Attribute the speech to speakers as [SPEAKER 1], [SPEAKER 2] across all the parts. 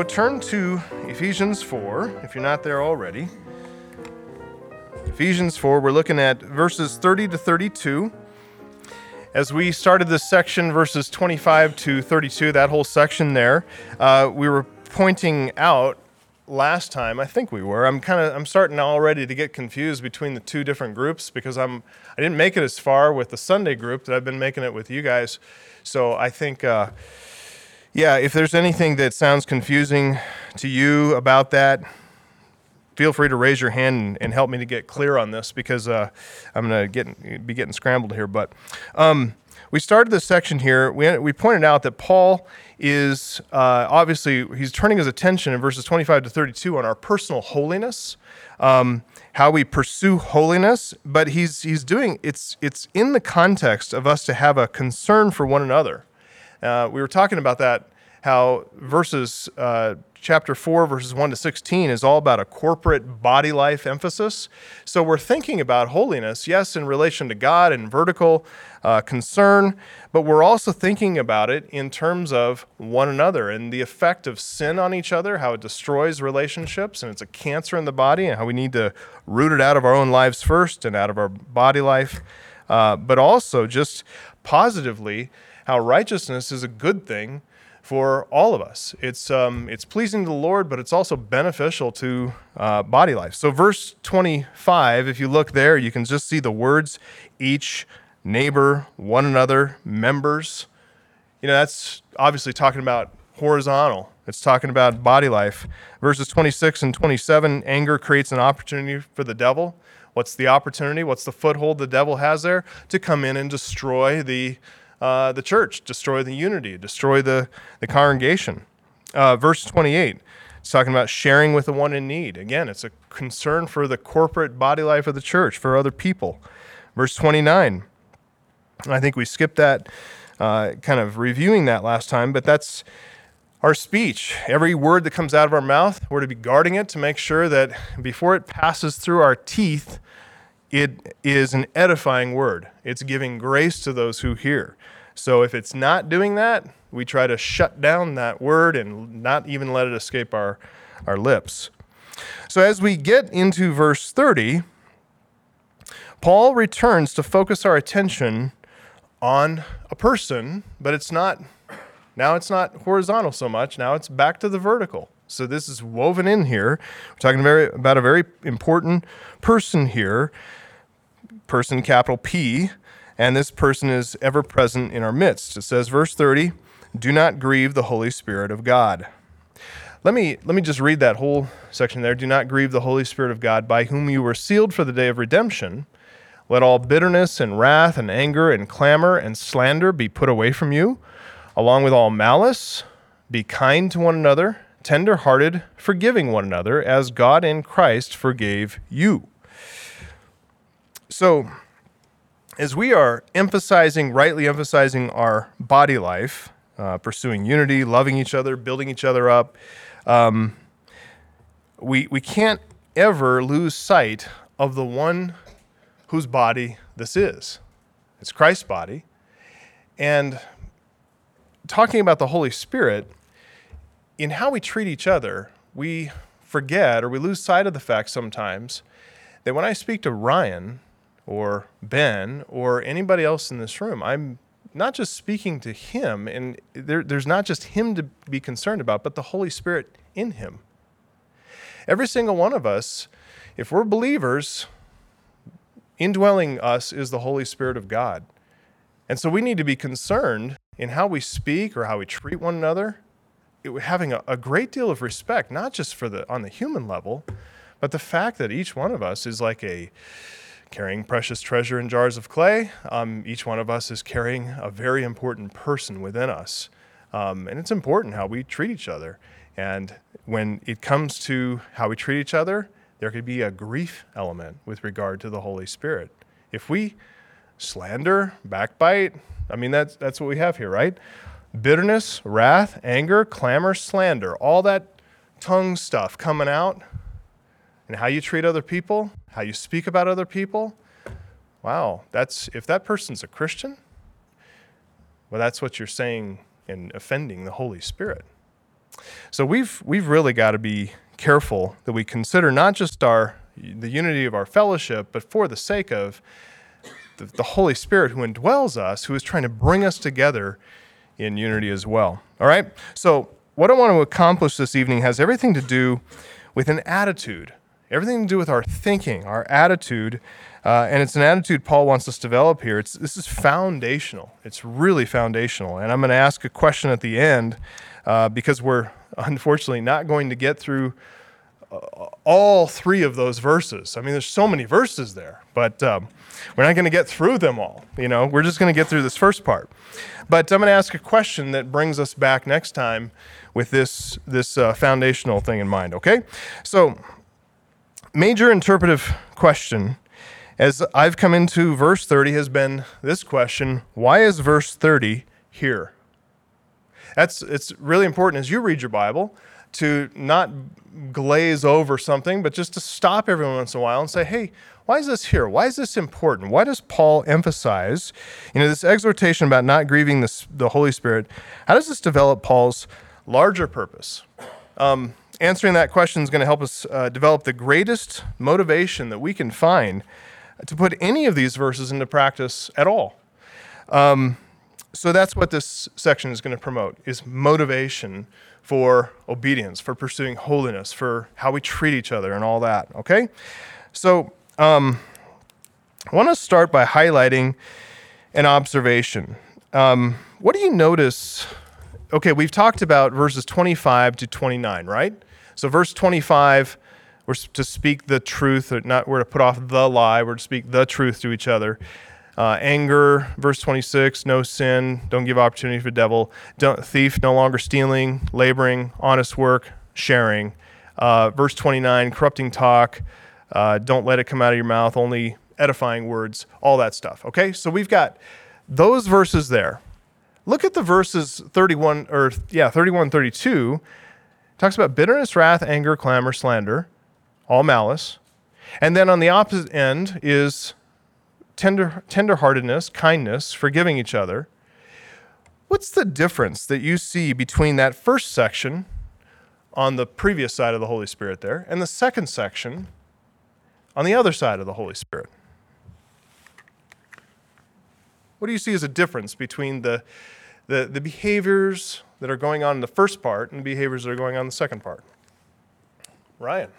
[SPEAKER 1] turn to Ephesians 4, if you're not there already. Ephesians 4, we're looking at verses 30 to 32. As we started this section, verses 25 to 32, that whole section there, we were pointing out last time, I think we were, I'm starting already to get confused between the two different groups because I didn't make it as far with the Sunday group that I've been making it with you guys. So I think, if there's anything that sounds confusing to you about that, feel free to raise your hand and help me to get clear on this because I'm going to be getting scrambled here. But we started this section here. We pointed out that Paul is obviously, he's turning his attention in verses 25 to 32 on our personal holiness, how we pursue holiness, but he's doing, it's in the context of us to have a concern for one another. We were talking about that, how chapter 4, verses 1 to 16 is all about a corporate body life emphasis. So we're thinking about holiness, yes, in relation to God and vertical concern, but we're also thinking about it in terms of one another and the effect of sin on each other, how it destroys relationships, and it's a cancer in the body, and how we need to root it out of our own lives first and out of our body life, but also just positively how righteousness is a good thing for all of us. It's pleasing to the Lord, but it's also beneficial to body life. So verse 25, if you look there, you can just see the words, each, neighbor, one another, members. That's obviously talking about horizontal. It's talking about body life. Verses 26 and 27, anger creates an opportunity for the devil. What's the opportunity? What's the foothold the devil has there? To come in and destroy the church, destroy the unity, destroy the congregation. Verse 28, it's talking about sharing with the one in need. Again, it's a concern for the corporate body life of the church, for other people. Verse 29, I think we skipped that, kind of reviewing that last time, but that's our speech. Every word that comes out of our mouth, we're to be guarding it to make sure that before it passes through our teeth, it is an edifying word. It's giving grace to those who hear. So if it's not doing that, we try to shut down that word and not even let it escape our lips. So as we get into verse 30, Paul returns to focus our attention on a person, but it's not horizontal so much. Now it's back to the vertical. So this is woven in here. We're talking about a very important person here, person capital P, and this person is ever present in our midst. It says, verse 30, do not grieve the Holy Spirit of God. Let me just read that whole section there. Do not grieve the Holy Spirit of God, by whom you were sealed for the day of redemption. Let all bitterness and wrath and anger and clamor and slander be put away from you, along with all malice. Be kind to one another, tender-hearted, forgiving one another, as God in Christ forgave you. So, as we are rightly emphasizing our body life, pursuing unity, loving each other, building each other up, we can't ever lose sight of the one whose body this is. It's Christ's body. And talking about the Holy Spirit, in how we treat each other, we forget or we lose sight of the fact sometimes that when I speak to Ryan or Ben or anybody else in this room, I'm not just speaking to him, and there's not just him to be concerned about, but the Holy Spirit in him. Every single one of us, if we're believers, indwelling us is the Holy Spirit of God. And so we need to be concerned in how we speak or how we treat one another, having a great deal of respect, not just on the human level, but the fact that each one of us is like a carrying precious treasure in jars of clay. Each one of us is carrying a very important person within us. And it's important how we treat each other. And when it comes to how we treat each other, there could be a grief element with regard to the Holy Spirit. If we slander, backbite, that's what we have here, right? Bitterness, wrath, anger, clamor, slander, all that tongue stuff coming out, and how you treat other people, how you speak about other people, wow, if that person's a Christian, well, that's what you're saying and offending the Holy Spirit. So we've really got to be careful that we consider not just the unity of our fellowship, but for the sake of the Holy Spirit who indwells us, who is trying to bring us together in unity as well. All right? So what I want to accomplish this evening has everything to do with an attitude, everything to do with our thinking, our attitude, and it's an attitude Paul wants us to develop here. This is foundational. It's really foundational. And I'm going to ask a question at the end because we're unfortunately not going to get through all three of those verses. I mean, there's so many verses there, but we're not going to get through them all. We're just going to get through this first part. But I'm going to ask a question that brings us back next time with this foundational thing in mind, okay? So, major interpretive question, as I've come into verse 30, has been this question: why is verse 30 here? It's really important as you read your Bible to not glaze over something, but just to stop every once in a while and say, hey, why is this here? Why is this important? Why does Paul emphasize, this exhortation about not grieving the Holy Spirit? How does this develop Paul's larger purpose? Answering that question is going to help us develop the greatest motivation that we can find to put any of these verses into practice at all. So that's what this section is going to promote, is motivation for obedience, for pursuing holiness, for how we treat each other and all that, okay? So I want to start by highlighting an observation. What do you notice? Okay, we've talked about verses 25 to 29, right? So verse 25, we're to speak the truth, we're to put off the lie, we're to speak the truth to each other. Anger, verse 26, no sin, don't give opportunity for the devil. Thief, no longer stealing, laboring, honest work, sharing. Verse 29, corrupting talk, don't let it come out of your mouth, only edifying words, all that stuff. Okay, so we've got those verses there. Look at the verses 31, 32. Talks about bitterness, wrath, anger, clamor, slander, all malice. And then on the opposite end is tenderheartedness, kindness, forgiving each other. What's the difference that you see between that first section on the previous side of the Holy Spirit there and the second section on the other side of the Holy Spirit? What do you see as a difference between the behaviors that are going on in the first part and the behaviors that are going on in the second part? Ryan.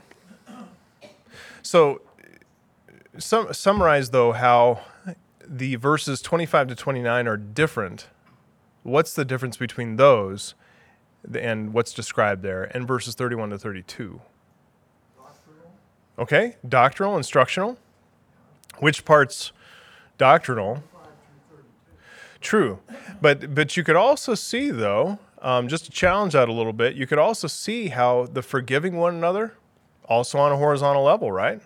[SPEAKER 1] So summarize, though, how the verses 25 to 29 are different. What's the difference between those and what's described there and verses 31 to 32?
[SPEAKER 2] Doctrinal.
[SPEAKER 1] Okay, doctrinal, instructional. Which part's doctrinal? True. But you could also see, though, just to challenge that a little bit, you could also see how the forgiving one another, also on a horizontal level, right?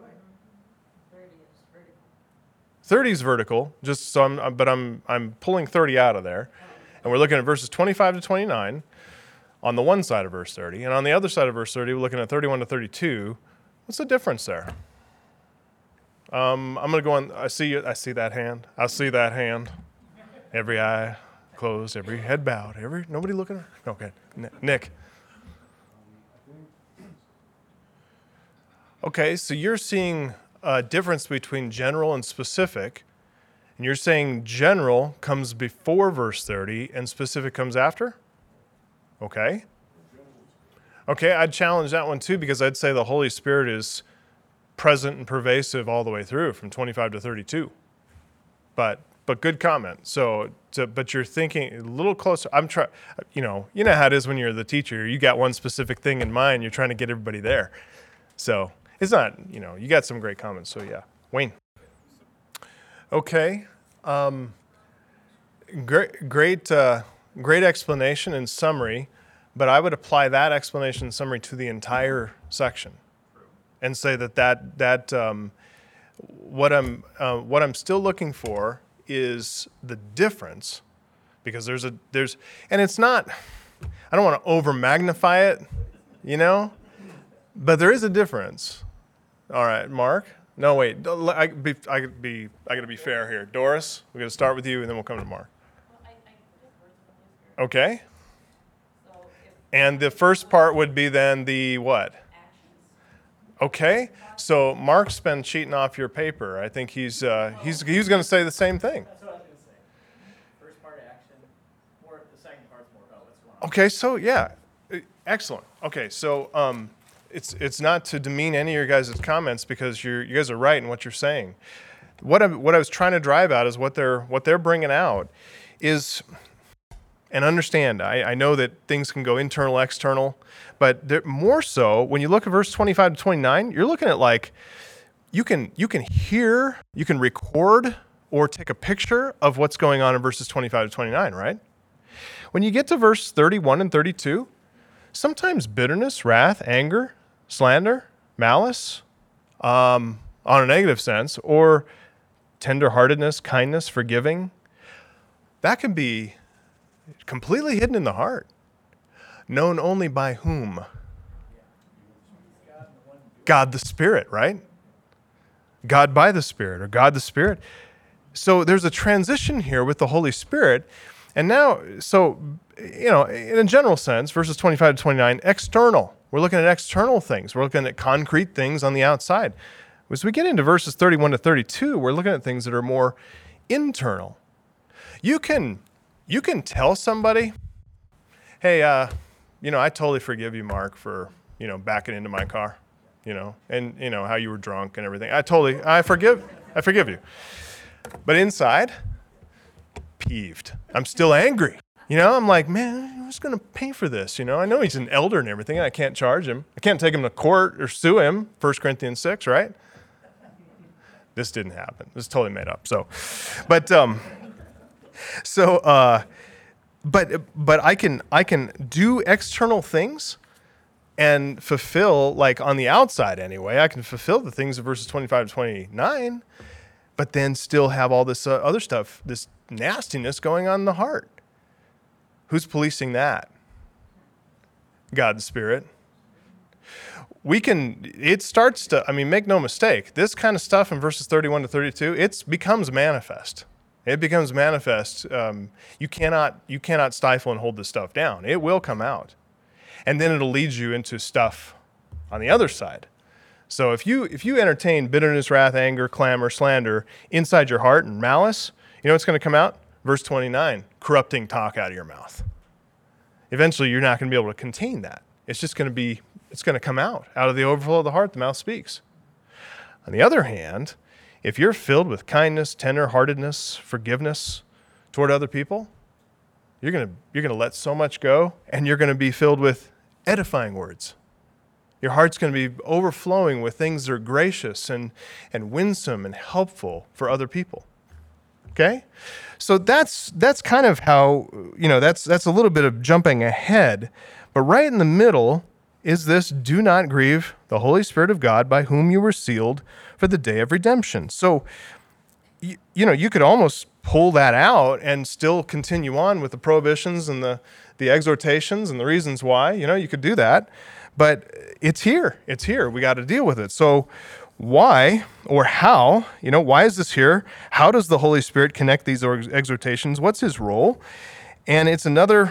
[SPEAKER 1] 30 is vertical, just so I'm pulling 30 out of there. And we're looking at verses 25 to 29 on the one side of verse 30. And on the other side of verse 30, we're looking at 31 to 32. What's the difference there? I'm going to go on. I see that hand. I see that hand. Every eye closed, every head bowed, nobody looking? Okay, Nick. Okay, so you're seeing a difference between general and specific, and you're saying general comes before verse 30 and specific comes after? Okay. Okay, I'd challenge that one too, because I'd say the Holy Spirit is present and pervasive all the way through from 25 to 32. But good comment. But you're thinking a little closer. I'm trying, you know how it is when you're the teacher. You got one specific thing in mind. You're trying to get everybody there. So it's not, you got some great comments. So yeah, Wayne. Okay. Great explanation and summary. But I would apply that explanation and summary to the entire section, and say that what I'm still looking for is the difference, because there's and it's not, I don't want to over magnify it, but there is a difference. All right, Mark. No, wait. I gotta be fair here. Doris, we're gonna start with you, and then we'll come to Mark. Okay. And the first part would be then the what? Okay. So Mark's been cheating off your paper. I think he's going to say the same thing.
[SPEAKER 2] That's what I was going to say. First part action, more the second part's more about what's going on.
[SPEAKER 1] Okay. So yeah, excellent. Okay. So it's not to demean any of your guys' comments because you guys are right in what you're saying. What I was trying to drive at is what they're bringing out is, and understand. I know that things can go internal, external. But more so, when you look at verse 25 to 29, you're looking at like, you can hear, you can record, or take a picture of what's going on in verses 25 to 29, right? When you get to verse 31 and 32, sometimes bitterness, wrath, anger, slander, malice, on a negative sense, or tenderheartedness, kindness, forgiving, that can be completely hidden in the heart. Known only by whom? God the Spirit, right? God by the Spirit, or God the Spirit. So there's a transition here with the Holy Spirit. And now, so, in a general sense, verses 25 to 29, external. We're looking at external things. We're looking at concrete things on the outside. As we get into verses 31 to 32, we're looking at things that are more internal. You can tell somebody, hey, I totally forgive you, Mark, for, backing into my car, and, how you were drunk and everything. I forgive you. But inside, peeved. I'm still angry. I'm like, man, who's going to pay for this? I know he's an elder and everything, and I can't charge him. I can't take him to court or sue him, 1 Corinthians 6, right? This didn't happen. This is totally made up. But I can do external things and fulfill, like on the outside anyway, I can fulfill the things of verses 25 to 29, but then still have all this other stuff, this nastiness going on in the heart. Who's policing that? God the Spirit. Make no mistake, this kind of stuff in verses 31 to 32, it becomes manifest. It becomes manifest. You cannot stifle and hold this stuff down. It will come out. And then it'll lead you into stuff on the other side. So if you entertain bitterness, wrath, anger, clamor, slander inside your heart and malice, you know what's going to come out? Verse 29, corrupting talk out of your mouth. Eventually, you're not going to be able to contain that. It's going to come out of the overflow of the heart, the mouth speaks. On the other hand, if you're filled with kindness, tender-heartedness, forgiveness toward other people, you're going to let so much go, and you're going to be filled with edifying words. Your heart's going to be overflowing with things that are gracious and winsome and helpful for other people. Okay? So that's kind of how, that's a little bit of jumping ahead. But right in the middle is this: do not grieve the Holy Spirit of God, by whom you were sealed for the day of redemption. So, you could almost pull that out and still continue on with the prohibitions and the exhortations and the reasons why. You could do that. But it's here. It's here. We got to deal with it. So why, or how, why is this here? How does the Holy Spirit connect these exhortations? What's his role? And it's another...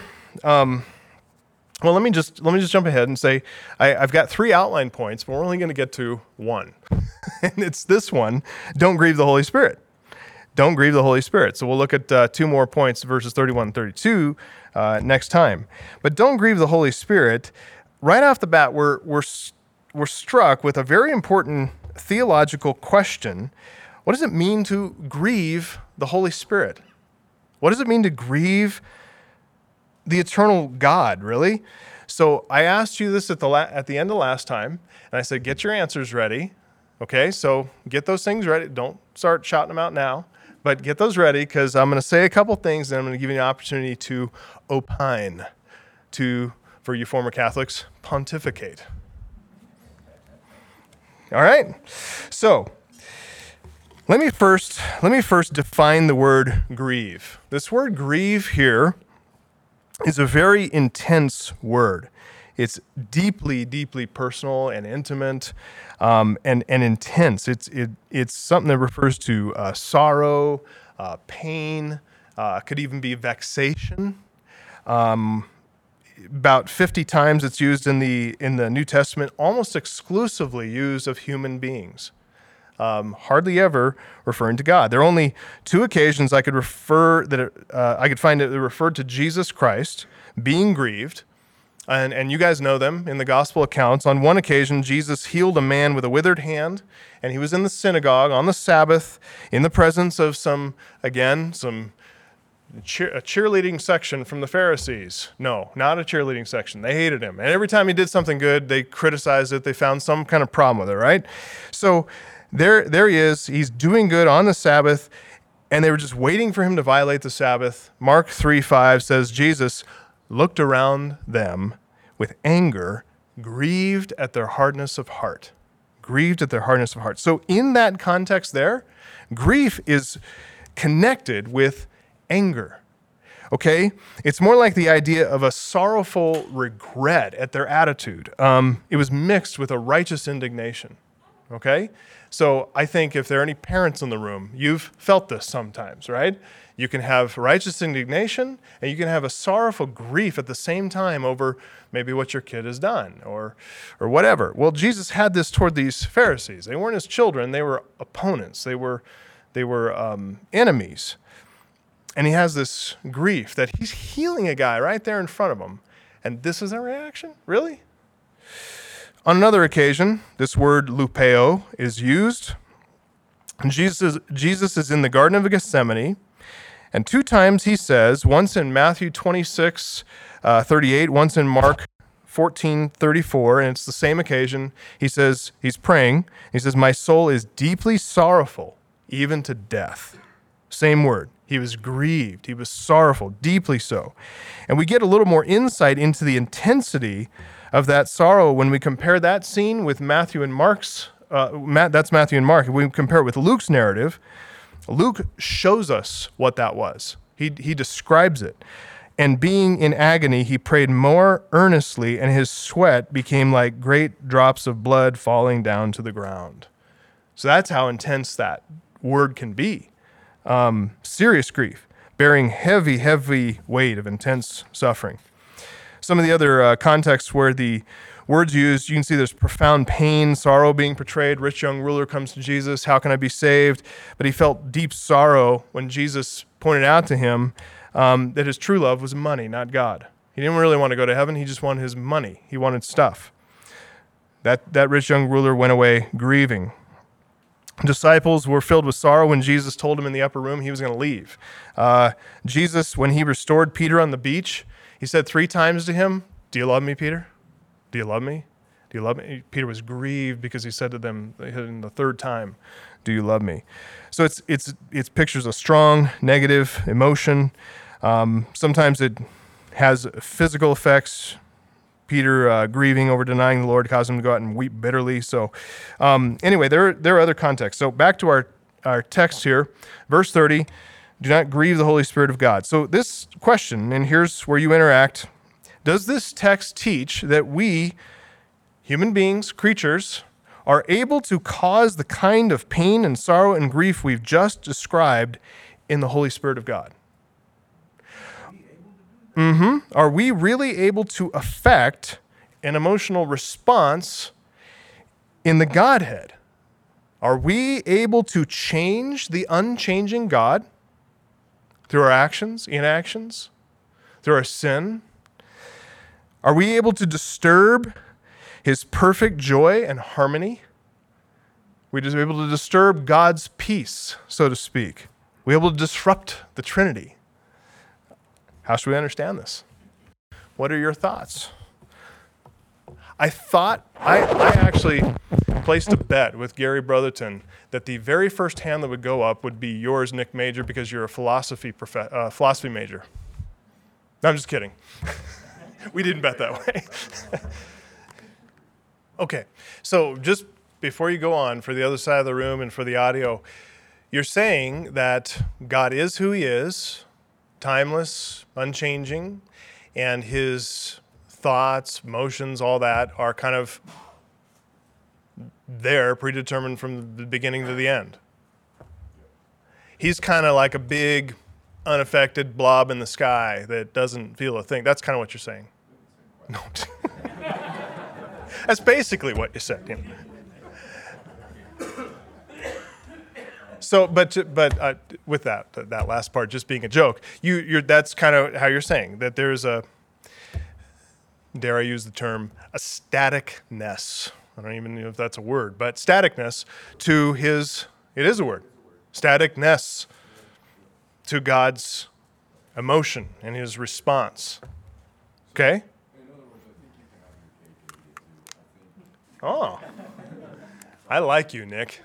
[SPEAKER 1] Well, let me just jump ahead and say I've got 3 outline points, but we're only going to get to 1. And it's this one: don't grieve the Holy Spirit. Don't grieve the Holy Spirit. So we'll look at 2 more points, verses 31 and 32, next time. But don't grieve the Holy Spirit. Right off the bat, we're struck with a very important theological question. What does it mean to grieve the Holy Spirit? What does it mean to grieve the eternal God, really? So I asked you this at the end of last time, and I said, get your answers ready. Okay, so get those things ready. Don't start shouting them out now, but get those ready, because I'm going to say a couple things, and I'm going to give you an opportunity to opine, for you former Catholics, pontificate. All right? So let me first define the word grieve. This word grieve here is a very intense word. It's deeply, deeply personal and intimate, and intense. It's something that refers to sorrow, pain, could even be vexation. about 50 times it's used in the New Testament, almost exclusively used of human beings. Hardly ever referring to God. There are only two occasions I could find that it referred to Jesus Christ being grieved, and you guys know them in the gospel accounts. On one occasion, Jesus healed a man with a withered hand, and he was in the synagogue on the Sabbath in the presence of a cheerleading section from the Pharisees. No, not a cheerleading section. They hated him. And every time he did something good, they criticized it. They found some kind of problem with it, right? So there he is. He's doing good on the Sabbath, and they were just waiting for him to violate the Sabbath. Mark 3:5 says, Jesus looked around them with anger, grieved at their hardness of heart. Grieved at their hardness of heart. So in that context there, grief is connected with anger. Okay? It's more like the idea of a sorrowful regret at their attitude. It was mixed with a righteous indignation. Okay? So I think if there are any parents in the room, you've felt this sometimes, right? You can have righteous indignation and you can have a sorrowful grief at the same time over maybe what your kid has done or whatever. Well, Jesus had this toward these Pharisees. They weren't his children. They were opponents. They were enemies. And he has this grief that he's healing a guy right there in front of him. And this is their reaction? Really? On another occasion, this word lupeo is used. And Jesus is in the Garden of Gethsemane. And two times he says, once in Matthew 26:38, once in Mark 14:34, and it's the same occasion. He says, he's praying. He says, my soul is deeply sorrowful, even to death. Same word. He was grieved. He was sorrowful, deeply so. And we get a little more insight into the intensity of that sorrow when we compare that scene with Matthew and Mark's. That's Matthew and Mark. If we compare it with Luke's narrative, Luke shows us what that was. He describes it. And being in agony, he prayed more earnestly, and his sweat became like great drops of blood falling down to the ground. So that's how intense that word can be. Serious grief, bearing heavy, heavy weight of intense suffering. Some of the other contexts where the words used, you can see there's profound pain, sorrow being portrayed. Rich young ruler comes to Jesus, how can I be saved? But he felt deep sorrow when Jesus pointed out to him that his true love was money, not God. He didn't really want to go to heaven, he just wanted his money. He wanted stuff. That rich young ruler went away grieving. Disciples were filled with sorrow when Jesus told them in the upper room he was going to leave. Jesus, when he restored Peter on the beach, he said 3 times to him, do you love me, Peter? Do you love me? Do you love me? Peter was grieved because he said to them in the 3rd time, do you love me? So it's pictures of strong, negative emotion. Sometimes it has physical effects. Peter grieving over denying the Lord caused him to go out and weep bitterly. So anyway, there are other contexts. So back to our text here, verse 30, do not grieve the Holy Spirit of God. So this question, and here's where you interact, does this text teach that we, human beings, creatures, are able to cause the kind of pain and sorrow and grief we've just described in the Holy Spirit of God? Are we really able to affect an emotional response in the Godhead? Are we able to change the unchanging God through our actions, inactions, through our sin? Are we able to disturb his perfect joy and harmony? We're just able to disturb God's peace, so to speak. We're able to disrupt the Trinity. How should we understand this? What are your thoughts? I actually placed a bet with Gary Brotherton that the very first hand that would go up would be yours, Nick Major, because you're a philosophy major. No, I'm just kidding. We didn't bet that way. Okay, so just before you go on, for the other side of the room and for the audio, you're saying that God is who he is, timeless, unchanging, and his thoughts, emotions, all that are kind of there, predetermined from the beginning to the end. He's kind of like a big, unaffected blob in the sky that doesn't feel a thing. That's kind of what you're saying. No. That's basically what you said. You know. So, but with that last part just being a joke, that's kind of how you're saying that there's a, dare I use the term, a staticness. I don't even know if that's a word, but staticness to his, it is a word, staticness to God's emotion and his response. Okay? Oh, I like you, Nick.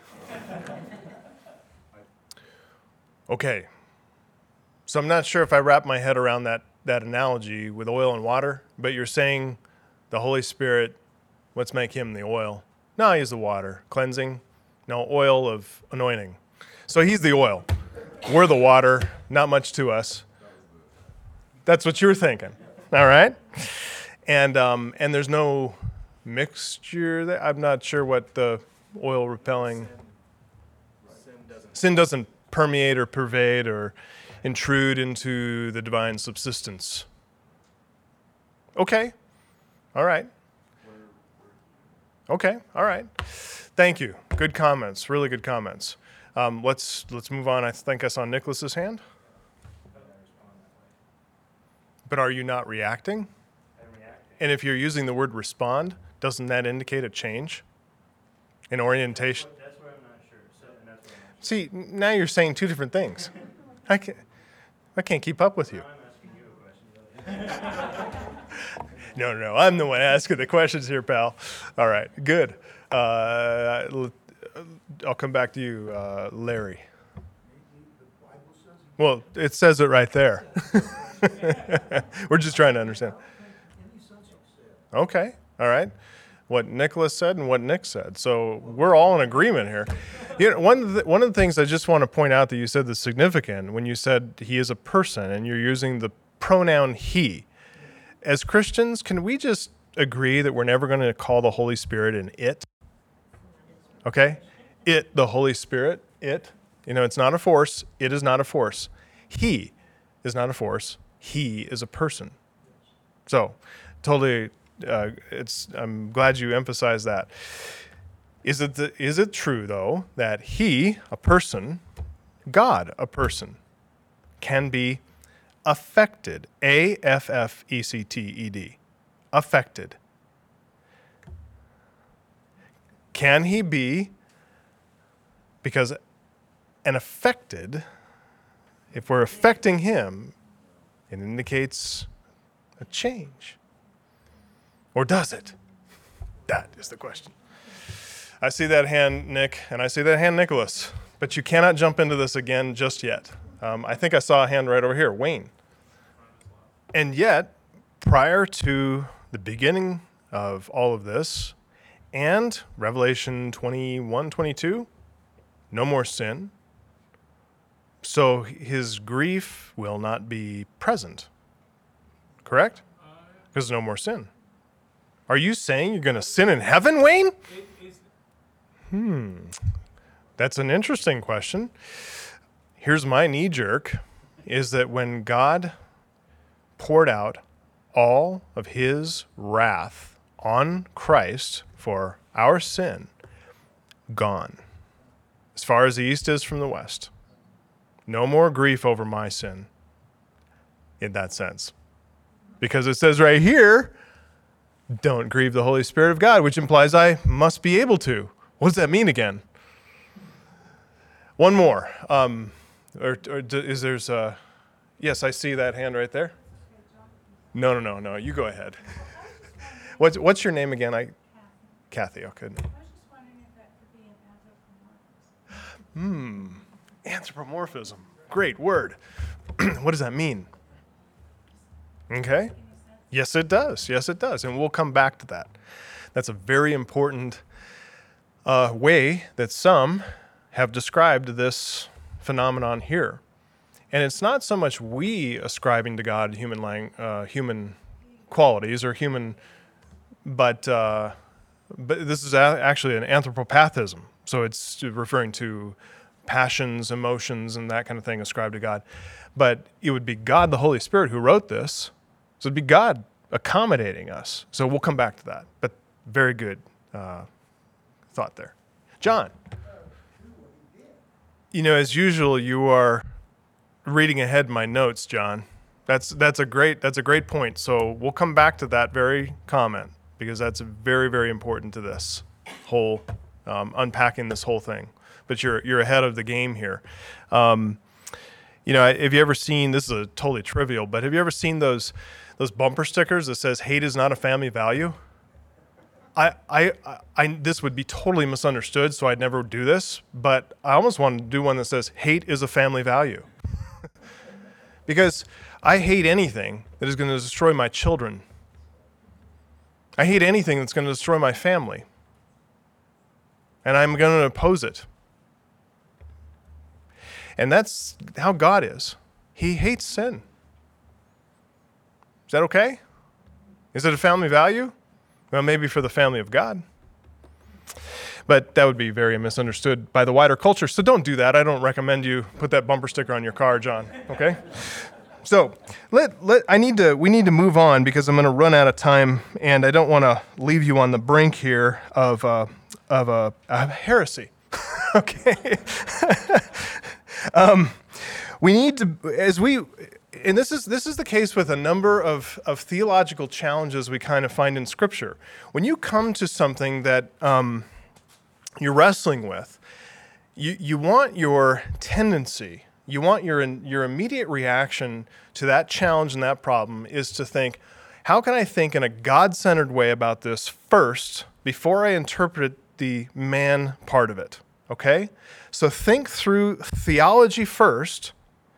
[SPEAKER 1] Okay. So I'm not sure if I wrap my head around that analogy with oil and water, but you're saying the Holy Spirit, let's make him the oil. No, he's the water. Cleansing. No, oil of anointing. So he's the oil. We're the water. Not much to us. That's what you're thinking. All right? And there's no mixture there. I'm not sure what the oil repelling. Sin doesn't permeate or pervade or intrude into the divine subsistence. Okay. All right. Okay. All right. Thank you. Good comments. Really good comments. Let's move on. I think I saw Nicholas's hand. But are you not reacting?
[SPEAKER 2] I'm reacting.
[SPEAKER 1] And if you're using the word respond, doesn't that indicate a change in orientation?
[SPEAKER 2] That's where I'm not sure. And that's where I'm not
[SPEAKER 1] See, now you're saying two different things. I can't keep up with you.
[SPEAKER 2] sure. I'm asking you a question.
[SPEAKER 1] No. I'm the one asking the questions here, pal. All right, good. I'll come back to you, Larry. Well, it says it right there. We're just trying to understand. Okay, all right. What Nicholas said and what Nick said. So we're all in agreement here. You know, one of the things I just want to point out that you said that's significant when you said he is a person and you're using the pronoun he. As Christians, can we just agree that we're never going to call the Holy Spirit an it? Okay? It, the Holy Spirit, it. You know, it's not a force. It is not a force. He is not a force. He is a person. So, totally, I'm glad you emphasized that. Is it true, though, that he, a person, God, a person, can be affected? A-F-F-E-C-T-E-D. Affected. Can he be, because an affected, if we're affecting him, it indicates a change. Or does it? That is the question. I see that hand, Nick, and I see that hand, Nicholas. But you cannot jump into this again just yet. I think I saw a hand right over here, Wayne. And yet, prior to the beginning of all of this, and Revelation 21, 22, no more sin. So his grief will not be present. Correct? Because no more sin. Are you saying you're going to sin in heaven, Wayne? That's an interesting question. Here's my knee jerk, is that when God poured out all of his wrath on Christ for our sin, gone. As far as the east is from the west. No more grief over my sin in that sense. Because it says right here, don't grieve the Holy Spirit of God, which implies I must be able to. What does that mean again? One more. Is there's a... Yes, I see that hand right there. No. You go ahead. What's your name again? Kathy. Okay.
[SPEAKER 3] I was just wondering if that could be an anthropomorphism.
[SPEAKER 1] Anthropomorphism. Great word. What does that mean? Okay. Yes, it does. And we'll come back to that. That's a very important way that some have described this phenomenon here. And it's not so much we ascribing to God human qualities or human, but this is actually an anthropopathism. So it's referring to passions, emotions, and that kind of thing ascribed to God. But it would be God, the Holy Spirit, who wrote this. So it'd be God accommodating us. So we'll come back to that. But very good thought there. John, as usual, you are reading ahead in my notes, John. That's a great point. So we'll come back to that very comment because that's very, very important to this whole unpacking this whole thing. But you're ahead of the game here. Have you ever seen? This is a totally trivial, but have you ever seen those bumper stickers that says "Hate is not a family value"? I this would be totally misunderstood, so I'd never do this. But I almost want to do one that says "Hate is a family value," because I hate anything that is going to destroy my children. I hate anything that's going to destroy my family, and I'm going to oppose it. And that's how God is. He hates sin. Is that okay? Is it a family value? Well, maybe for the family of God. But that would be very misunderstood by the wider culture. So don't do that. I don't recommend you put that bumper sticker on your car, John. Okay? So we need to move on because I'm going to run out of time, and I don't want to leave you on the brink here of a heresy. Okay? We need to, and this is the case with a number of theological challenges we kind of find in Scripture. When you come to something that you're wrestling with, you want your tendency, you want your immediate reaction to that challenge and that problem is to think, how can I think in a God-centered way about this first before I interpret the man part of it? Okay? So think through theology first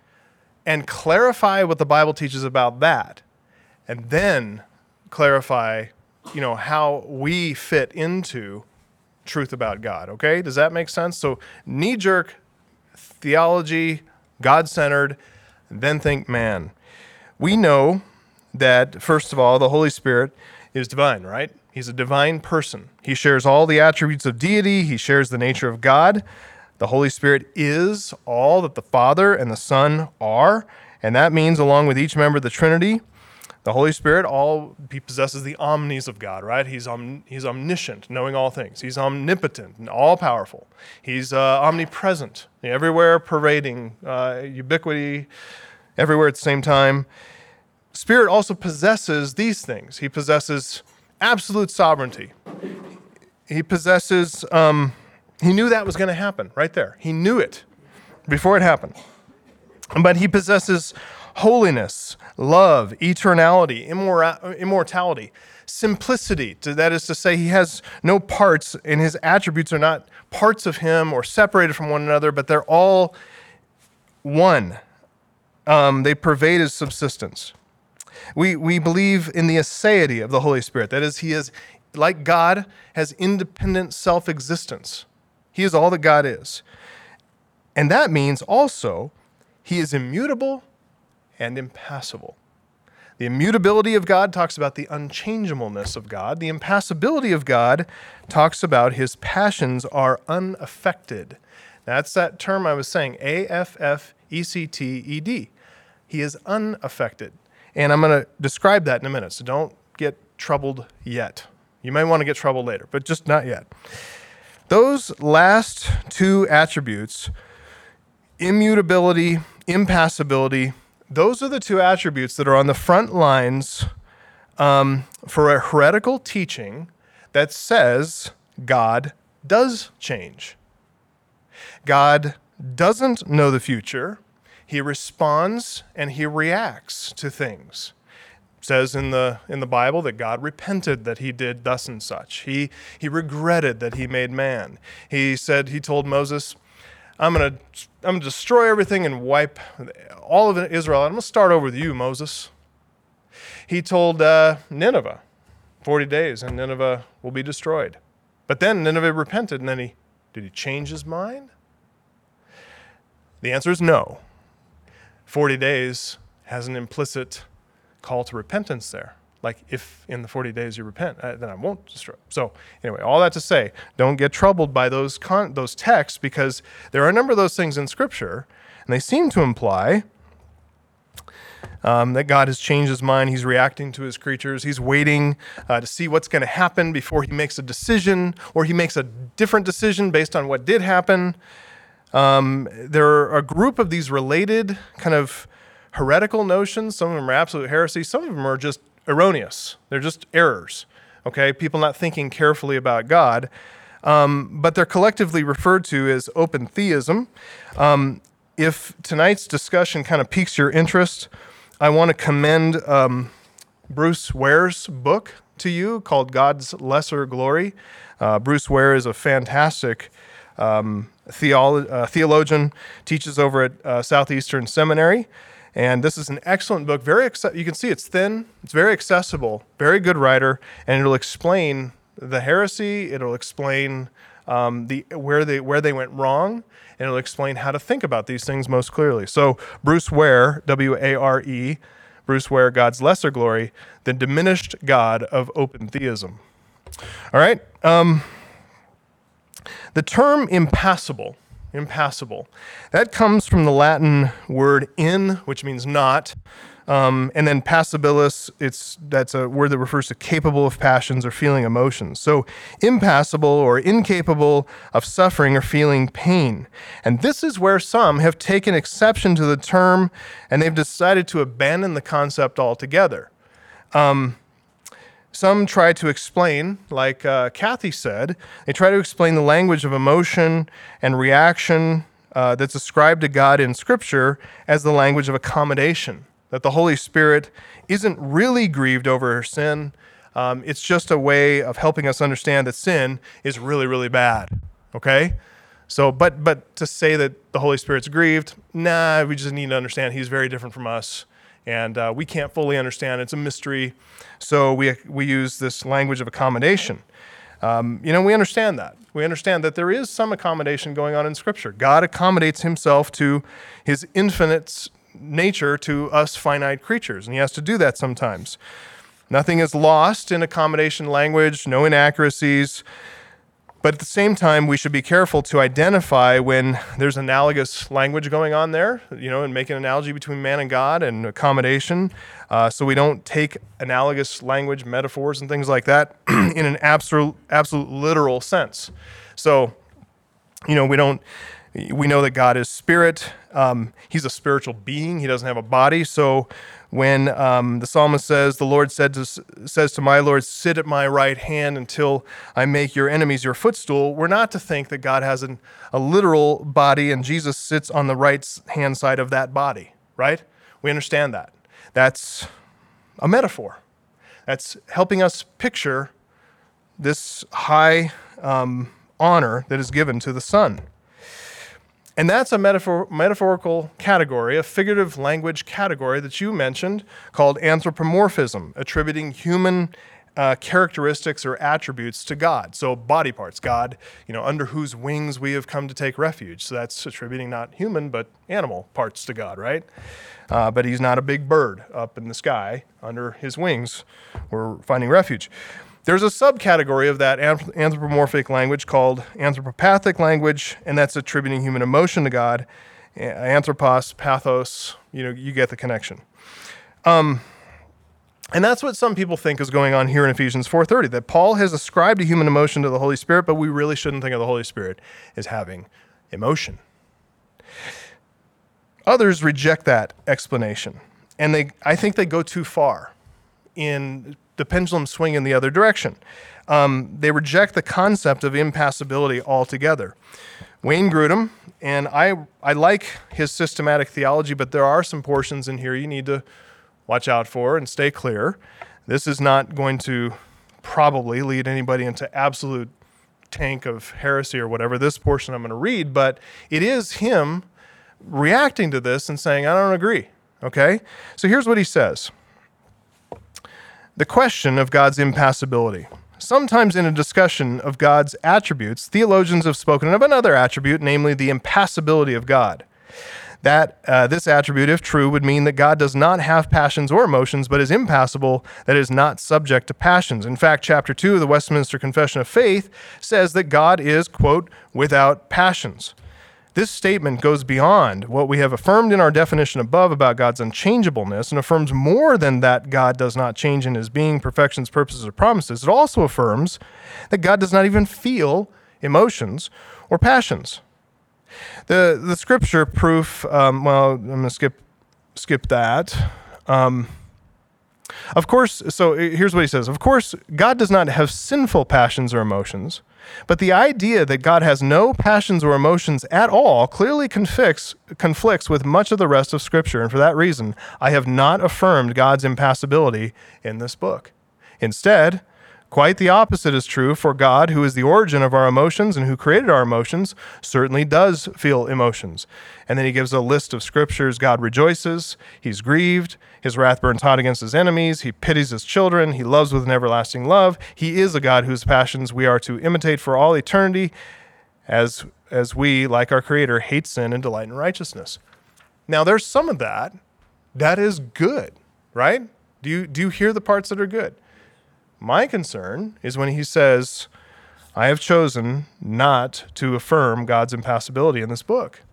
[SPEAKER 1] and clarify what the Bible teaches about that. And then clarify, how we fit into truth about God. Okay? Does that make sense? So knee-jerk theology, God-centered, then think man. We know that, first of all, the Holy Spirit is divine, right? He's a divine person. He shares all the attributes of deity. He shares the nature of God. The Holy Spirit is all that the Father and the Son are, and that means, along with each member of the Trinity, the Holy Spirit, he possesses the omnis of God, right? He's omniscient, knowing all things. He's omnipotent and all-powerful. He's omnipresent, everywhere, pervading, ubiquity, everywhere at the same time. Spirit also possesses these things. He possesses absolute sovereignty. He possesses, he knew that was going to happen right there. He knew it before it happened. But he possesses holiness, love, eternality, immortality, simplicity. That is to say, he has no parts, and his attributes are not parts of him or separated from one another, but they're all one. They pervade his subsistence. We believe in the aseity of the Holy Spirit. That is, he is, like God, has independent self-existence. He is all that God is. And that means also he is immutable and impassible. The immutability of God talks about the unchangeableness of God. The impassibility of God talks about his passions are unaffected. That's that term I was saying, A-F-F-E-C-T-E-D. He is unaffected. And I'm going to describe that in a minute, so don't get troubled yet. You may want to get troubled later, but just not yet. Those last two attributes, immutability, impassibility, those are the two attributes that are on the front lines for a heretical teaching that says God does change. God doesn't know the future. He responds and he reacts to things. It says in the Bible that God repented that he did thus and such. He regretted that he made man. He told Moses, I'm going to destroy everything and wipe all of Israel. I'm going to start over with you, Moses. He told Nineveh, 40 days and Nineveh will be destroyed. But then Nineveh repented, and then did he change his mind? The answer is no. 40 days has an implicit call to repentance there. Like, if in the 40 days you repent, then I won't destroy. So anyway, all that to say, don't get troubled by those texts, because there are a number of those things in Scripture, and they seem to imply that God has changed his mind. He's reacting to his creatures. He's waiting to see what's going to happen before he makes a decision, or he makes a different decision based on what did happen. There are a group of these related kind of heretical notions. Some of them are absolute heresy. Some of them are just erroneous. They're just errors. Okay, people not thinking carefully about God. But they're collectively referred to as open theism. If tonight's discussion kind of piques your interest, I want to commend Bruce Ware's book to you called God's Lesser Glory. Bruce Ware is a fantastic theologian, teaches over at Southeastern Seminary. And this is an excellent book. You can see it's thin, it's very accessible, very good writer, and it'll explain the heresy. It'll explain where they went wrong, and it'll explain how to think about these things most clearly. So Bruce Ware, W-A-R-E, Bruce Ware, God's Lesser Glory, the Diminished God of Open Theism. All right. The term impassible, that comes from the Latin word in, which means not, and then passibilis, that's a word that refers to capable of passions or feeling emotions. So impassible or incapable of suffering or feeling pain. And this is where some have taken exception to the term, and they've decided to abandon the concept altogether. Some try to explain, like Kathy said, they try to explain the language of emotion and reaction that's ascribed to God in Scripture as the language of accommodation, that the Holy Spirit isn't really grieved over her sin. It's just a way of helping us understand that sin is really, really bad, okay? So, but to say that the Holy Spirit's grieved, we just need to understand he's very different from us, and we can't fully understand. It's a mystery. So we use this language of accommodation. We understand that. We understand that there is some accommodation going on in Scripture. God accommodates himself to his infinite nature to us finite creatures, and he has to do that sometimes. Nothing is lost in accommodation language, no inaccuracies. But at the same time, we should be careful to identify when there's analogous language going on there, and make an analogy between man and God and accommodation, so we don't take analogous language, metaphors, and things like that in an absolute literal sense. So, we know that God is spirit. He's a spiritual being. He doesn't have a body. So when the psalmist says, the Lord says to my Lord, sit at my right hand until I make your enemies your footstool, we're not to think that God has a literal body and Jesus sits on the right hand side of that body, right? We understand that. That's a metaphor. That's helping us picture this high honor that is given to the Son. And that's a metaphorical category, a figurative language category that you mentioned called anthropomorphism, attributing human characteristics or attributes to God. So body parts, God, under whose wings we have come to take refuge. So that's attributing not human, but animal parts to God, right? But he's not a big bird up in the sky. Under his wings, we're finding refuge. There's a subcategory of that anthropomorphic language called anthropopathic language, and that's attributing human emotion to God. Anthropos, pathos, you get the connection. And that's what some people think is going on here in Ephesians 4:30, that Paul has ascribed a human emotion to the Holy Spirit, but we really shouldn't think of the Holy Spirit as having emotion. Others reject that explanation, and I think they go too far in the pendulum swing in the other direction. They reject the concept of impassibility altogether. Wayne Grudem, and I like his systematic theology, but there are some portions in here you need to watch out for and stay clear. This is not going to probably lead anybody into absolute tank of heresy or whatever, this portion I'm going to read, but it is him reacting to this and saying, I don't agree, okay? So here's what he says. The question of God's impassibility. Sometimes in a discussion of God's attributes, theologians have spoken of another attribute, namely the impassibility of God. That this attribute, if true, would mean that God does not have passions or emotions, but is impassible, that is not subject to passions. In fact, chapter 2 of the Westminster Confession of Faith says that God is, quote, without passions. This statement goes beyond what we have affirmed in our definition above about God's unchangeableness and affirms more than that God does not change in his being, perfections, purposes, or promises. It also affirms that God does not even feel emotions or passions. The scripture proof, I'm going to skip that. Of course, so here's what he says. Of course, God does not have sinful passions or emotions, but the idea that God has no passions or emotions at all clearly conflicts with much of the rest of Scripture, and for that reason, I have not affirmed God's impassibility in this book. Instead, quite the opposite is true, for God, who is the origin of our emotions and who created our emotions, certainly does feel emotions. And then he gives a list of scriptures. God rejoices, he's grieved, his wrath burns hot against his enemies, he pities his children, he loves with an everlasting love. He is a God whose passions we are to imitate for all eternity, as we, like our Creator, hate sin and delight in righteousness. Now, there's some of that is good, right? Do you hear the parts that are good? My concern is when he says, I have chosen not to affirm God's impassibility in this book.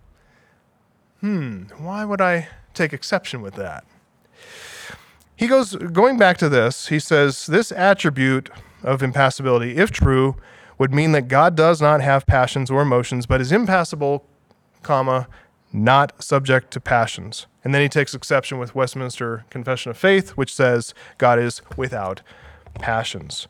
[SPEAKER 1] Why would I take exception with that? He goes, going back to this, he says, this attribute of impassibility, if true, would mean that God does not have passions or emotions, but is impassible, not subject to passions. And then he takes exception with Westminster Confession of Faith, which says God is without passions.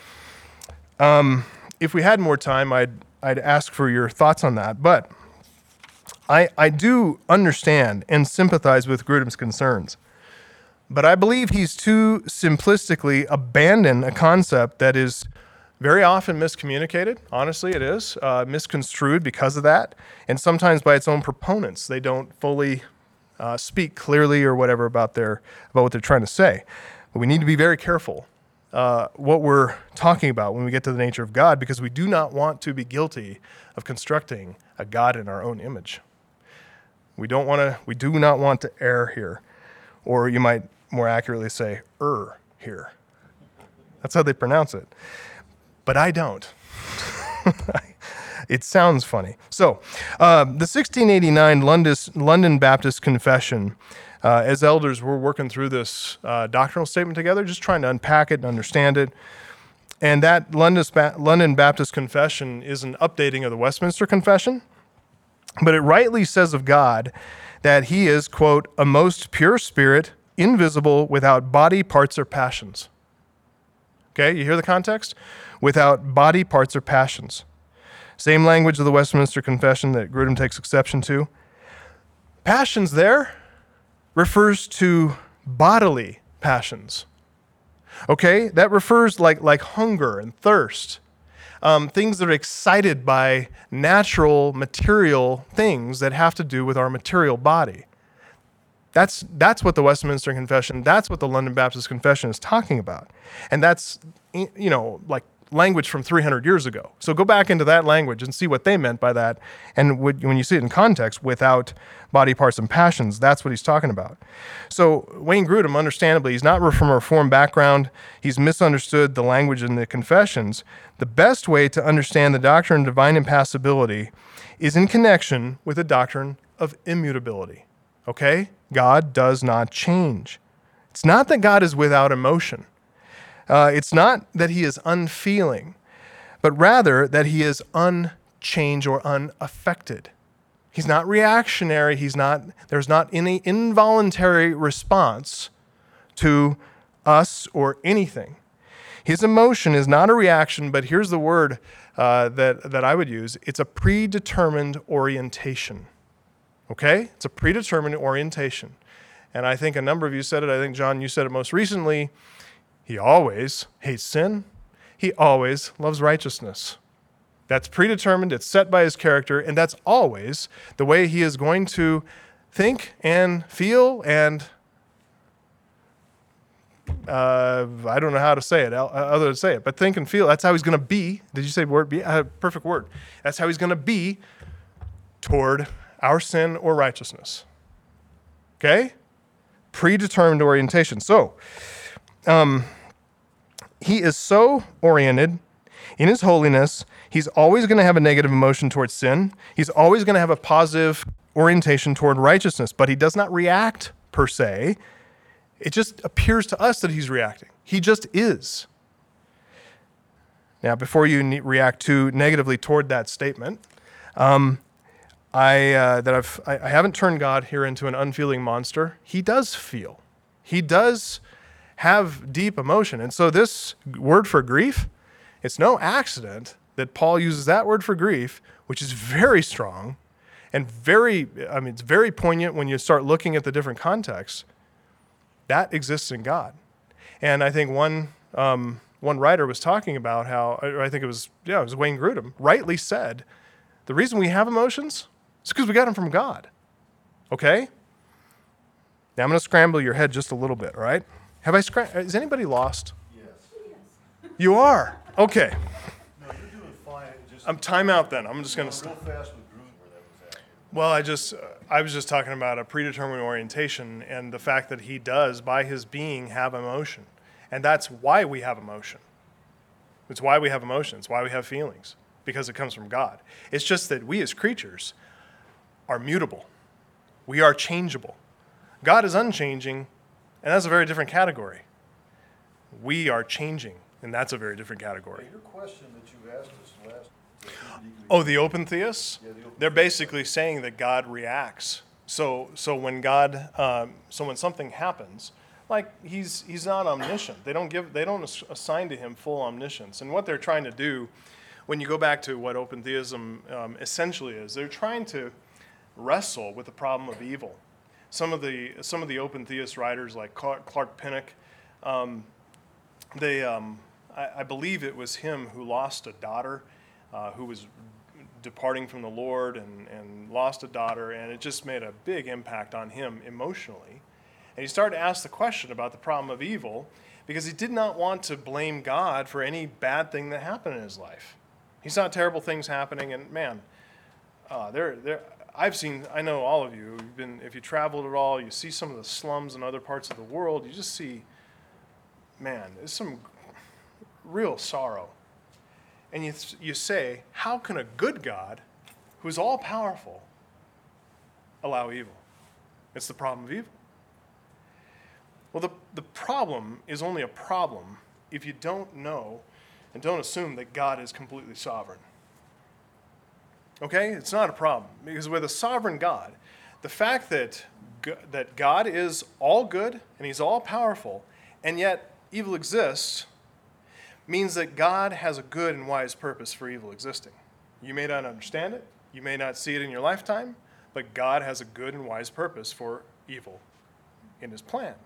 [SPEAKER 1] If we had more time, I'd ask for your thoughts on that. But I do understand and sympathize with Grudem's concerns. But I believe he's too simplistically abandoned a concept that is very often miscommunicated. Honestly, it is misconstrued because of that, and sometimes by its own proponents. They don't fully speak clearly or whatever about what they're trying to say. But we need to be very careful what we're talking about when we get to the nature of God, because we do not want to be guilty of constructing a God in our own image. We do not want to err here, or you might more accurately say here. That's how they pronounce it. But I don't. It sounds funny. So, the 1689 London Baptist Confession, as elders, we're working through this doctrinal statement together, just trying to unpack it and understand it. And that London Baptist Confession is an updating of the Westminster Confession, but it rightly says of God that he is, quote, a most pure spirit, invisible, without body, parts, or passions. Okay, you hear the context? Without body, parts, or passions. Same language of the Westminster Confession that Grudem takes exception to. Passions there refers to bodily passions. Okay, that refers like hunger and thirst, things that are excited by natural material things that have to do with our material body. That's what the Westminster Confession, that's what the London Baptist Confession is talking about. And that's, like language from 300 years ago. So go back into that language and see what they meant by that. And when you see it in context, without body parts and passions, that's what he's talking about. So Wayne Grudem, understandably, he's not from a Reformed background. He's misunderstood the language in the confessions. The best way to understand the doctrine of divine impassibility is in connection with the doctrine of immutability. Okay? God does not change. It's not that God is without emotion. It's not that he is unfeeling, but rather that he is unchanged or unaffected. He's not reactionary. There's not any involuntary response to us or anything. His emotion is not a reaction, but here's the word that I would use. It's a predetermined orientation. Okay? It's a predetermined orientation. And I think a number of you said it. I think, John, you said it most recently. He always hates sin. He always loves righteousness. That's predetermined. It's set by his character. And that's always the way he is going to think and feel and I don't know how to say it other than say it, but think and feel. That's how he's going to be. Did you say word be? Perfect word. That's how he's going to be toward our sin or righteousness. Okay? Predetermined orientation. So, he is so oriented In his holiness, he's always going to have a negative emotion towards sin. He's always going to have a positive orientation toward righteousness, but he does not react per se. It just appears to us that he's reacting. He just is. Now, before you react too negatively toward that statement, I haven't turned God here into an unfeeling monster. He does feel. He does have deep emotion. And so this word for grief, it's no accident that Paul uses that word for grief, which is very strong and it's very poignant when you start looking at the different contexts. That exists in God. And I think one writer was talking about how, I think it was Wayne Grudem, rightly said, the reason we have emotions is because we got them from God. Okay? Now I'm going to scramble your head just a little bit, all right? Is anybody lost?
[SPEAKER 4] Yes.
[SPEAKER 1] You are? Okay.
[SPEAKER 4] No, you're doing fine. Just
[SPEAKER 1] I'm time out then. I'm just going to
[SPEAKER 4] real fast with Groot where that was at.
[SPEAKER 1] Well, I was just talking about a predetermined orientation and the fact that he does, by his being, have emotion. And that's why we have emotion. It's why we have emotions, it's why we have feelings, because it comes from God. It's just that we as creatures are mutable. We are changeable. God is unchanging, and that's a very different category. We are changing, and that's a very different category.
[SPEAKER 4] Your question that you asked us last.
[SPEAKER 1] Oh, the open theists?
[SPEAKER 4] Yeah, the open
[SPEAKER 1] They're basically saying that God reacts. So when when something happens, like he's not omniscient. They don't assign to him full omniscience. And what they're trying to do, when you go back to what open theism essentially is, they're trying to wrestle with the problem of evil. Some of the open theist writers like Clark Pinnock, I believe it was him who lost a daughter, who was departing from the Lord and lost a daughter, and it just made a big impact on him emotionally. And he started to ask the question about the problem of evil because he did not want to blame God for any bad thing that happened in his life. He saw terrible things happening, and man, I know all of you, if you traveled at all, you see some of the slums in other parts of the world, you just see, man, there's some real sorrow. And you say, how can a good God, who's all powerful, allow evil? It's the problem of evil. Well, the problem is only a problem if you don't know and don't assume that God is completely sovereign. Okay? It's not a problem. Because with a sovereign God, the fact that God is all good and he's all powerful, and yet evil exists, means that God has a good and wise purpose for evil existing. You may not understand it. You may not see it in your lifetime, but God has a good and wise purpose for evil in his plan.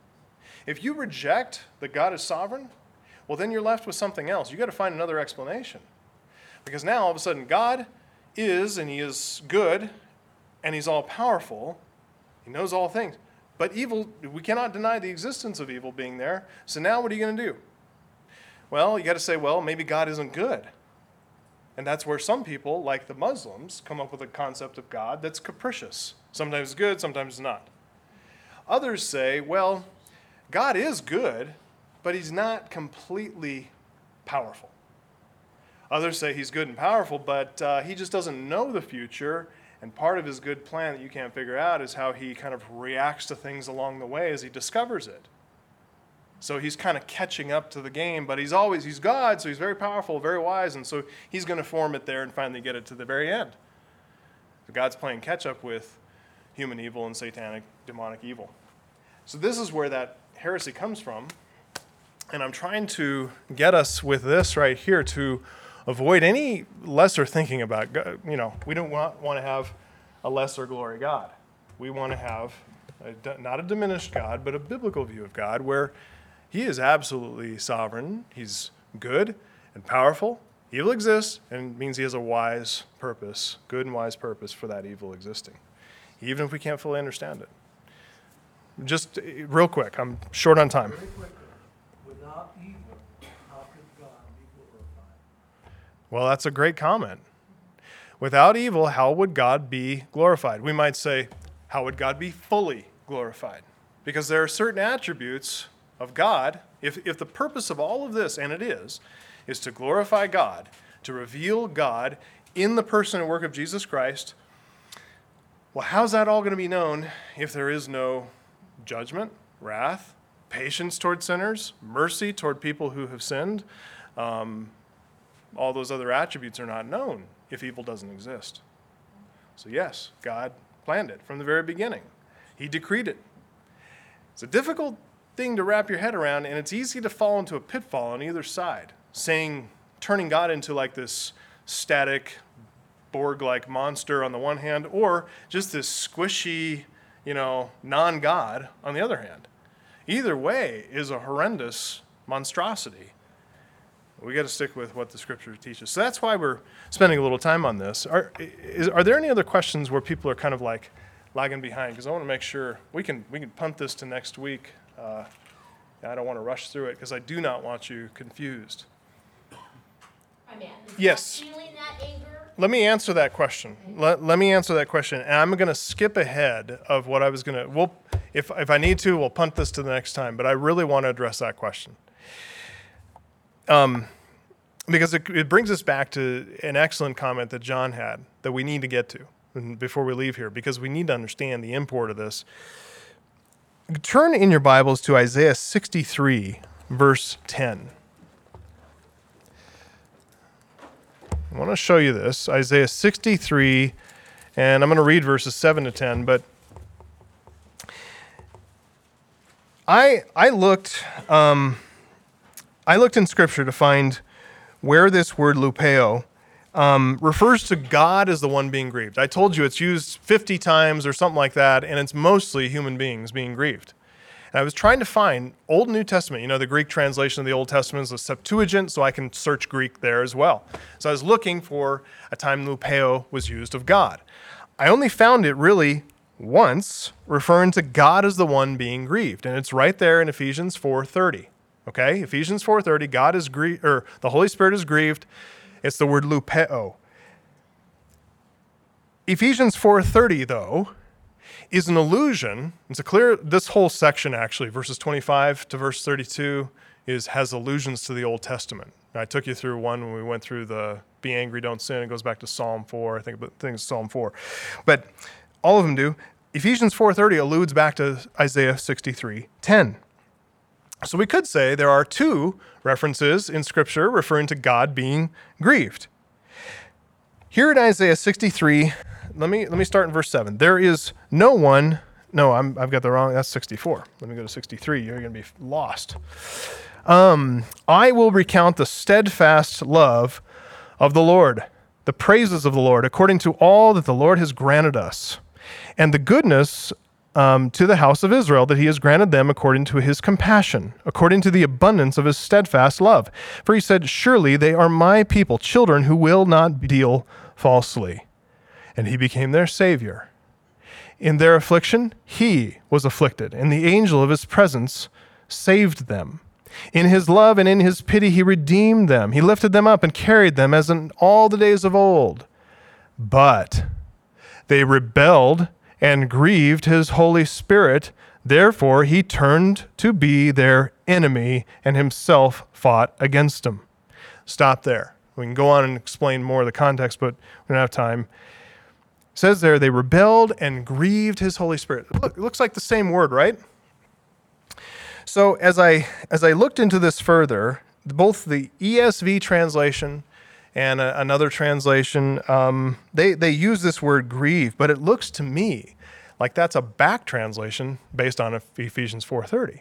[SPEAKER 1] If you reject that God is sovereign, well, then you're left with something else. You've got to find another explanation. Because now, all of a sudden, God is, and he is good, and he's all powerful. He knows all things. But evil, we cannot deny the existence of evil being there. So now what are you going to do? Well, you got to say, well, maybe God isn't good. And that's where some people, like the Muslims, come up with a concept of God that's capricious. Sometimes it's good, sometimes it's not. Others say, well, God is good, but he's not completely powerful. Others say he's good and powerful, but he just doesn't know the future, and part of his good plan that you can't figure out is how he kind of reacts to things along the way as he discovers it. So he's kind of catching up to the game, but he's God, so he's very powerful, very wise, and so he's going to form it there and finally get it to the very end. So God's playing catch up with human evil and satanic, demonic evil. So this is where that heresy comes from, and I'm trying to get us with this right here to avoid any lesser thinking about God. We don't want to have a lesser glory God. We want to have not a diminished God, but a biblical view of God where he is absolutely sovereign. He's good and powerful. Evil exists, and it means he has a wise purpose, good and wise purpose for that evil existing, even if we can't fully understand it. Just real quick, I'm short on time.
[SPEAKER 5] Very quickly, without evil, how could God be glorified?
[SPEAKER 1] Well, that's a great comment. Without evil, how would God be glorified? We might say, how would God be fully glorified? Because there are certain attributes of God. If the purpose of all of this, and it is is to glorify God, to reveal God in the person and work of Jesus Christ. Well, how's that all going to be known if there is no judgment, wrath, patience toward sinners, mercy toward people who have sinned? All those other attributes are not known if evil doesn't exist. So yes, God planned it from the very beginning. He decreed it. It's a difficult thing to wrap your head around, and it's easy to fall into a pitfall on either side, turning God into like this static, Borg-like monster on the one hand, or just this squishy, non-God on the other hand. Either way is a horrendous monstrosity. We got to stick with what the Scripture teaches. So that's why we're spending a little time on this. Are there any other questions where people are kind of like lagging behind? Because I want to make sure we can punt this to next week. I don't want to rush through it because I do not want you confused. Yes.
[SPEAKER 6] Feeling that anger?
[SPEAKER 1] Let me answer that question. Let me answer that question, and I'm going to skip ahead of what I was going to. If I need to, we'll punt this to the next time. But I really want to address that question. Because it brings us back to an excellent comment that John had that we need to get to before we leave here, because we need to understand the import of this. Turn in your Bibles to Isaiah 63, verse 10. I want to show you this, Isaiah 63, and I'm going to read verses 7 to 10, but I looked in Scripture to find where this word lupeo refers to God as the one being grieved. I told you it's used 50 times or something like that, and it's mostly human beings being grieved. And I was trying to find Old New Testament, the Greek translation of the Old Testament is the Septuagint, so I can search Greek there as well. So I was looking for a time lupeo was used of God. I only found it really once referring to God as the one being grieved, and it's right there in Ephesians 4:30. Okay, Ephesians 4:30, God is grieved, or the Holy Spirit is grieved. It's the word lupeo. Ephesians 4:30, though, is an allusion. This whole section actually, verses 25 to verse 32, has allusions to the Old Testament. I took you through one when we went through the "Be angry, don't sin." It goes back to Psalm 4. I think it's Psalm 4, but all of them do. Ephesians 4:30 alludes back to Isaiah 63:10. So we could say there are two references in Scripture referring to God being grieved. Here in Isaiah 63, let me start in verse 7. There is no one. No, I've got the wrong. That's 64. Let me go to 63. You're going to be lost. I will recount the steadfast love of the Lord, the praises of the Lord, according to all that the Lord has granted us, and the goodness to the house of Israel, that he has granted them according to his compassion, according to the abundance of his steadfast love. For he said, surely they are my people, children who will not deal falsely. And he became their Savior. In their affliction, he was afflicted, and the angel of his presence saved them. In his love and in his pity, he redeemed them. He lifted them up and carried them as in all the days of old. But they rebelled and grieved his Holy Spirit. Therefore, he turned to be their enemy and himself fought against them. Stop there. We can go on and explain more of the context, but we don't have time. It says there, they rebelled and grieved his Holy Spirit. It looks like the same word, right? So as I looked into this further, both the ESV translation and another translation, they use this word grieve, but it looks to me like that's a back translation based on Ephesians 4:30.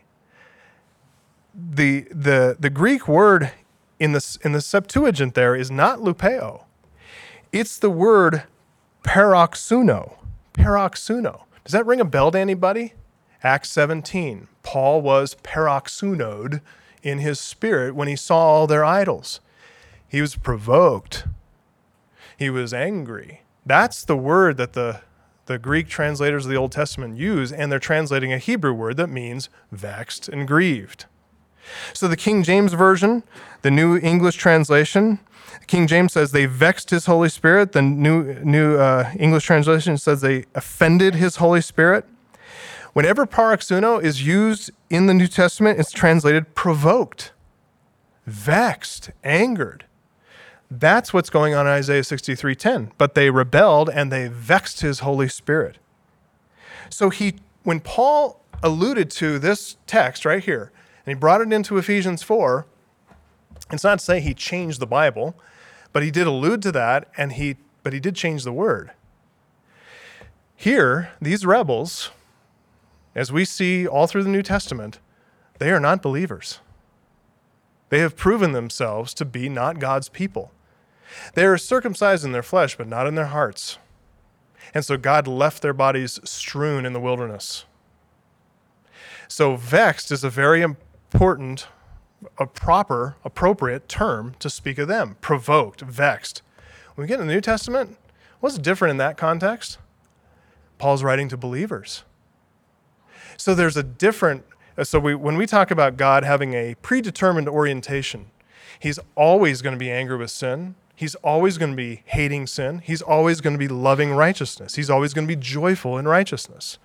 [SPEAKER 1] The Greek word in the Septuagint there is not lupeo. It's the word paroxuno. Paroxuno. Does that ring a bell to anybody? Acts 17. Paul was paroxunoed in his spirit when he saw all their idols. He was provoked. He was angry. That's the word that the Greek translators of the Old Testament use, and they're translating a Hebrew word that means vexed and grieved. So the King James Version, the New English translation, King James says they vexed his Holy Spirit. The New English translation says they offended his Holy Spirit. Whenever paroxuno is used in the New Testament, it's translated provoked. vexed, angered. That's what's going on in Isaiah 63:10. But they rebelled and they vexed his Holy Spirit. So when Paul alluded to this text right here, and he brought it into Ephesians 4, it's not to say he changed the Bible, but he did allude to that, but he did change the word. Here, these rebels, as we see all through the New Testament, they are not believers. They have proven themselves to be not God's people. They are circumcised in their flesh, but not in their hearts. And so God left their bodies strewn in the wilderness. So vexed is a very important, appropriate term to speak of them. Provoked, vexed. When we get in the New Testament, what's different in that context? Paul's writing to believers. So there's a different, when we talk about God having a predetermined orientation, he's always going to be angry with sin. He's always going to be hating sin. He's always going to be loving righteousness. He's always going to be joyful in righteousness.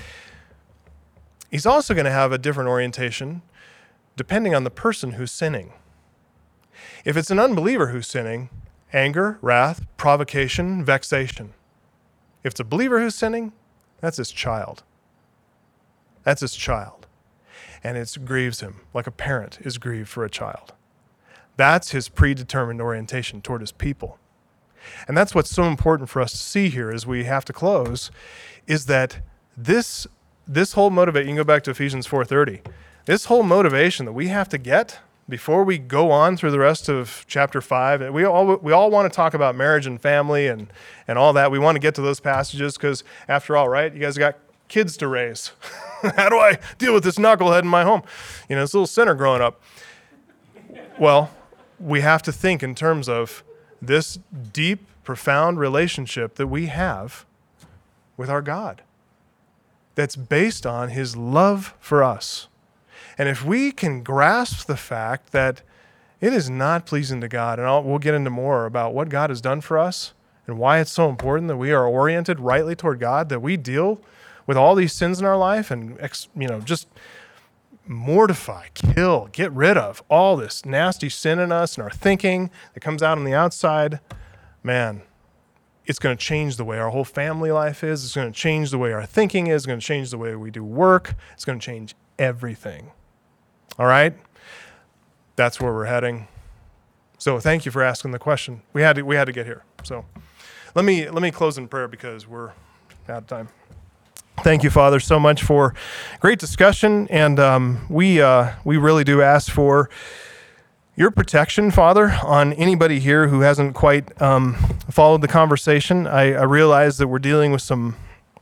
[SPEAKER 1] He's also going to have a different orientation depending on the person who's sinning. If it's an unbeliever who's sinning, anger, wrath, provocation, vexation. If it's a believer who's sinning, that's his child. That's his child. And it grieves him like a parent is grieved for a child. That's his predetermined orientation toward his people. And that's what's so important for us to see here as we have to close, is that this whole motivation, you can go back to Ephesians 4:30, this whole motivation that we have to get before we go on through the rest of chapter 5, we all want to talk about marriage and family and all that. We want to get to those passages because, after all, right, you guys got kids to raise. How do I deal with this knucklehead in my home? This little sinner growing up. Well, we have to think in terms of this deep, profound relationship that we have with our God that's based on his love for us. And if we can grasp the fact that it is not pleasing to God, and we'll get into more about what God has done for us and why it's so important that we are oriented rightly toward God, that we deal with all these sins in our life and just mortify, kill, get rid of all this nasty sin in us and our thinking that comes out on the outside, man, it's going to change the way our whole family life is. It's going to change the way our thinking is. It's going to change the way we do work. It's going to change everything. All right? That's where we're heading. So thank you for asking the question. We had to get here. So let me close in prayer because we're out of time. Thank you, Father, so much for great discussion, and we really do ask for your protection, Father, on anybody here who hasn't quite followed the conversation. I realize that we're dealing with some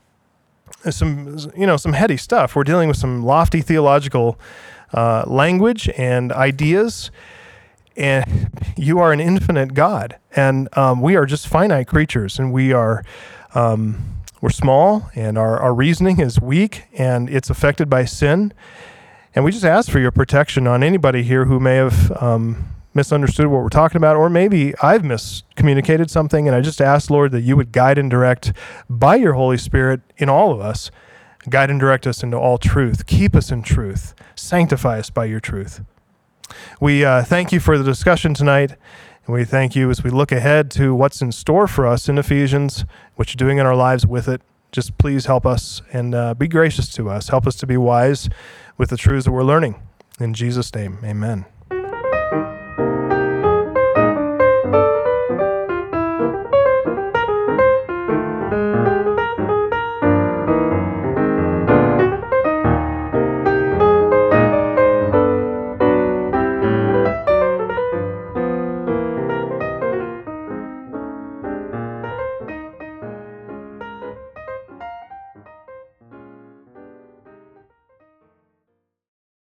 [SPEAKER 1] heady stuff. We're dealing with some lofty theological language and ideas, and you are an infinite God, and we are just finite creatures, and we're small, and our reasoning is weak, and it's affected by sin. And we just ask for your protection on anybody here who may have misunderstood what we're talking about, or maybe I've miscommunicated something, and I just ask, Lord, that you would guide and direct by your Holy Spirit in all of us, guide and direct us into all truth, keep us in truth, sanctify us by your truth. We thank you for the discussion tonight. And we thank you as we look ahead to what's in store for us in Ephesians, what you're doing in our lives with it. Just please help us and be gracious to us. Help us to be wise with the truths that we're learning. In Jesus' name, amen.